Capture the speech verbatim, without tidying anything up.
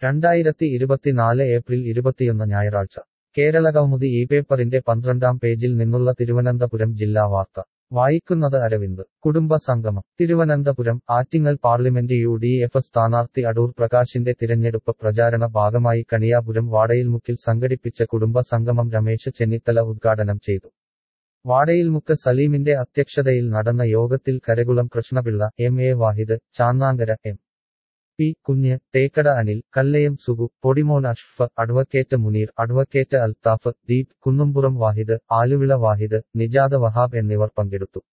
രണ്ടായിരത്തി ഇരുപത്തിനാല് ഏപ്രിൽ ഇരുപത്തിയൊന്ന് ഞായറാഴ്ച കേരള കൗമുദി ഈ പേപ്പറിന്റെ പന്ത്രണ്ടാം പേജിൽ നിന്നുള്ള തിരുവനന്തപുരം ജില്ലാ വാർത്ത വായിക്കുന്നത് അരവിന്ദ് കുടുംബ സംഗമം Thiruvananthapuram Attingal parliament U D F സ്ഥാനാർത്ഥി അടൂർ പ്രകാശിന്റെ തിരഞ്ഞെടുപ്പ് പ്രചാരണ ഭാഗമായി കണിയാപുരം വാടയിൽമുക്കിൽ സംഘടിപ്പിച്ച കുടുംബ സംഗമം രമേശ് ചെന്നിത്തല ഉദ്ഘാടനം ചെയ്തു. വാടയിൽമുക്ക് സലീമിന്റെ അധ്യക്ഷതയിൽ നടന്ന യോഗത്തിൽ Karakulam Krishnapillai, M A Wahid, Channankara M P Kunju, Thekkada Anil, Kallayam Sugu, Podimon Ashraf, advocate Muneer, advocate Althaf, Deep, Kunnumpuram Wahid, Aluvila Wahid, Nijada Wahab എന്നിവർ പങ്കെടുത്തു.